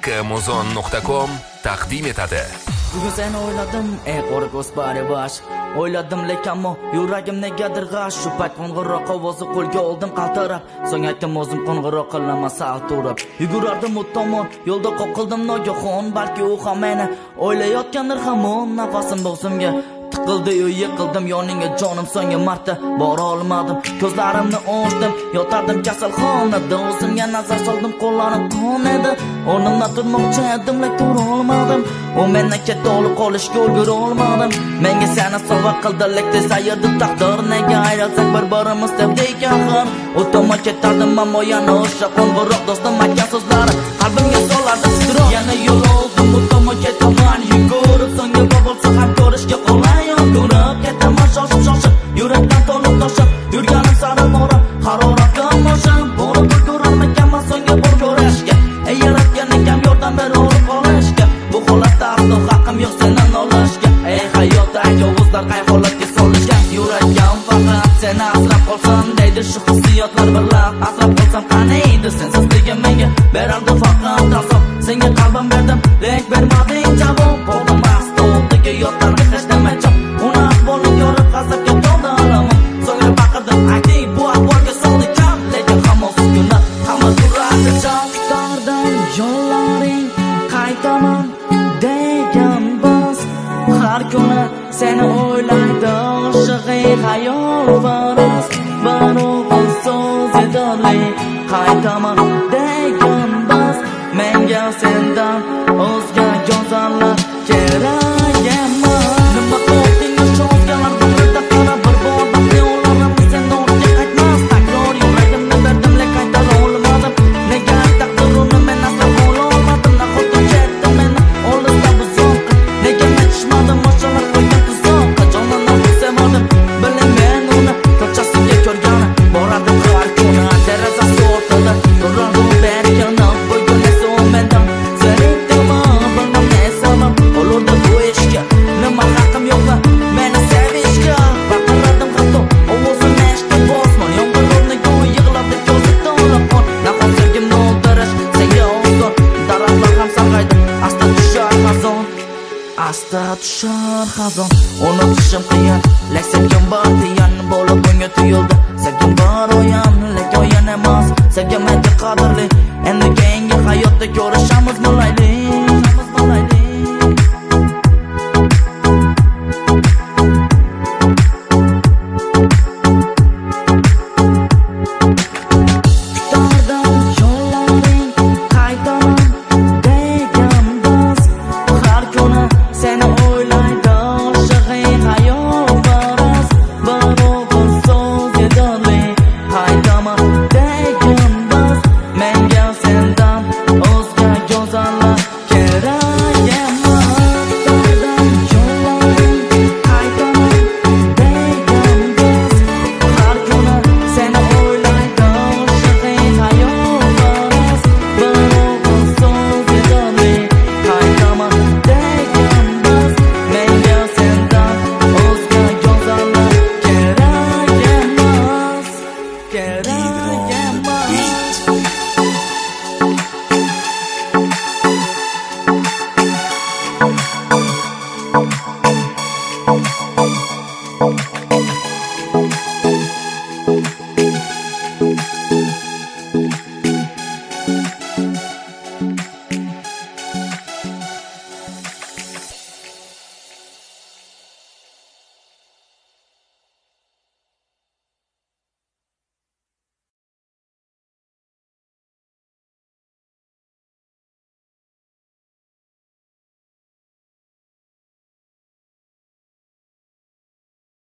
xmuzon.com taqdim etadi. Bugun seni o'yladim, ey qora ko'z paribash. O'yladim lekin ammo yuragim negadir g'ash. Shu payt qo'ng'iroq ovozi qo'lga oldim qaltirab. So'ng aytdim o'zim qo'ng'iroq qilmasa turib. Yugurardim u tomon, yo'lda qoqildim nogahon, balki u ham meni o'ylayotgandir hamon. Nafasim bo'g'zimga tiqildi, yiqildim yoningga jonim, so'nggi marta bora olmadim. Ko'zlarimni ochdim, yotardim kasalxonada, o'zimga nazar soldim, qo'llarim qon edi. O'rnimdan turmoqchi edim, lekin tura olmadim. U mendan ketdi, olib qolishga ulgura olmadim. Menga seni sovg'a qildi, lekin sayirdi taqdir. Nega ayrilsak bir-birimiz sevdik axir. U tomon ketardim, ammo yana o'sha qo'ng'iroq do'stim aytgan so'zlari qalbimga solardi titroq. Yana yo'l oldim, u tomon ketaman yugurib, so'nggi bo'lsa ham ko'rishga qolay. Turib ketaman shoshib, yurakdan to'lib toshib, yurganim sari borib, haroratim oshib, borib ko'rarmikanman so'nggi bor ko'rishga. Ey yaratgan ekan yordam ber olib qolishga. Bu holatda aslo haqqim yo'q seni olishga. Ey hayotdagi yovuzlar qay holatga solishgan. Yuragim faqat seni asrab qolsin deydi, shu hissiyotlar birlab asrab qolsam qani edi. Sensizligim menga berardi faqat azob. Senga qalbim berdim, lek bermading javob. Bo'ldim mast o'tdagi yotlarni hech nima chop. Har kuni seni o'ylaydi oshiq xayol varaz, baro'g'il so'z edorli qaytaman degan bas. Menga sendan o'zga go'zallar kerak emas. Nima qilding o'sha o'zgalar birida qara bir bor baxtli o'larimni sen ortga qaytmas. Takror yuragimni berdim, lekin qaytara olmadim. Nega taqdir uni men aslo bo'la olmadim. Nahotki ketdim meni olisda buzoq. Nega yetishmadim o'shalar qo'ygan tuzoqqa. Jonimdan sevmadim, biling men uni ko'chasiga ko'rgani. Boradim har kuni derazasi ortida, turardim berkini. Bugun esa u mendan zerikdimi, bilmam ne sabab bo'lurdi bu ishga. Nima haqqim yo'qmi meni sevishga? Baqirardim hatto ovozim eshitib bosmon. Yomg'irlarni yig'lab ko'zi to'lib qon. Nahot sevgimni o'ldirish senga oson. Daraxtlar ham sarg'aydi, asta tushar xazon. Asta tushar xazon. Unutishim qiyin, lek sevgim bor deyan bo'lib bunga tuyuldi. Sevgim bor o'yan, lek o'yan emas. Sevgim menga qadrli, endi keyingi hayotda ko'rishamiz mulayli. Beat.